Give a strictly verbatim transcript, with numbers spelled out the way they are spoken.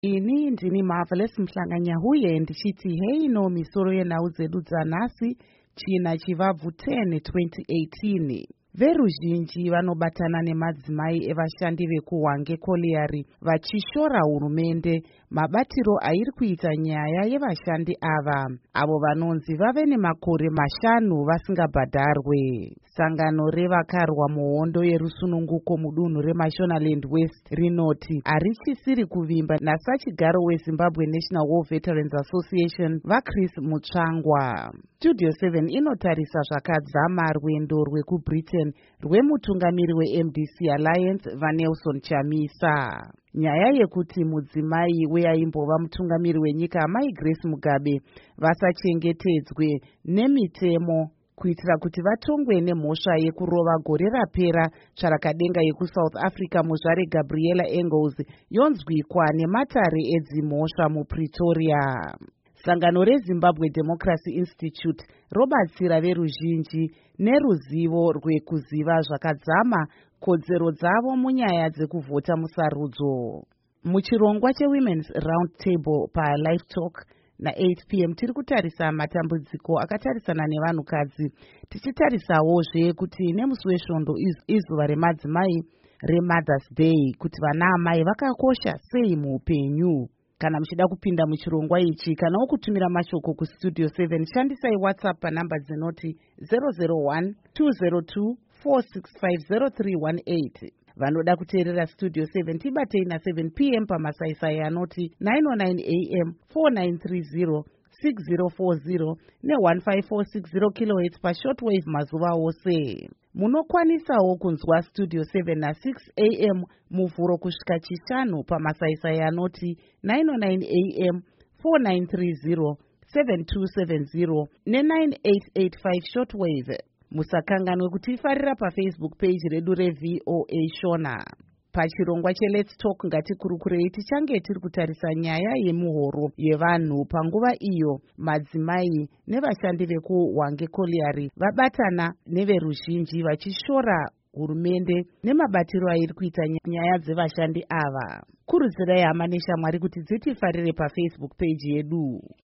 Ini ndini Marvelous Mhlanganyahuye ndichiti hei no misoro yenhau dzedu dzanhasi china chivabvu ten twenty eighteen. Veruzhinji vanobatana nemadzimai evashandi vekuHwange Colliery vachishora hurumende mabatiro airi kuita nyaya yevashandi ava, avo vanonzi vave nemakore mashanu vasingabhadharwe. Sangano revakarwa muhondo yerusununguko mudunhu reMashonaland West rinoti harichisiri kuvimba nasachigaro weZimbabwe National War Veterans Association vaChris Mutsvangwa. Studio seven inotarisa zvakadzama rwendo rwekuBritain rwemutungamiri weM D C Alliance vaNelson Chamisa. Nyaya yekuti mudzimai weaimbova mutungamiri wenyika Mai Grace Mugabe vasachengetedzwe nemitemo kuitira kuti vatongwe nemhosva yekurova gore rapera tsvarakadenga yekuSouth Africa muzvare Gabriella Engels yonzwikwa nematare edzimhosva muPretoria. Sangano reZimbabwe Democracy Institute robatsira veruzhinji neruzivo rwekuziva zvakadzama kodzero dzavo munyaya dzekuvhota musarudzo. Muchirongwa cheWomen's Round Table paLive Talk na-eight p m tiri kutarisa matambudziko akatarisana nevanhukadzi, tichitarisawozve kuti nemusi wesvondo izuva remadzimai reMothers Day, kuti vana amai vakakosha sei muupenyu. Kana muchida kupinda muchirongwa ichi kanawo kutumira mashoko kustudio seven, shandisai WhatsApp panhamba dzinoti zero zero one two zero two four six five zero three one eight. Vanoda kuteerera Studio seven tibatei na-seven p m pamasaisai anoti nine oh nine a m four nine three zero six zero four zero ne-one five four six zero kilohertz pashortwave mazuva ose. Munokwanisawo kunzwa Studio seven na-six a m muvhuro kusvika chishanu pamasaisai anoti nine oh nine a m four nine three zero seven two seven zero ne-nine eight eight five shortwave. Musakanganwe kutifarira paFacebook page redu reV O A Shona. Pachirongwa cheLet's Talk ngatikurukurei tichange tiri kutarisa nyaya yemuhoro yevanhu panguva iyo madzimai nevashandi vekuHwange Colliery vabatana neveruzhinji vachishora hurumende nemabatiro airi kuita nyaya dzevashandi ava. Kurudzirai hama neshamwari kuti dzitifarire paFacebook page yedu.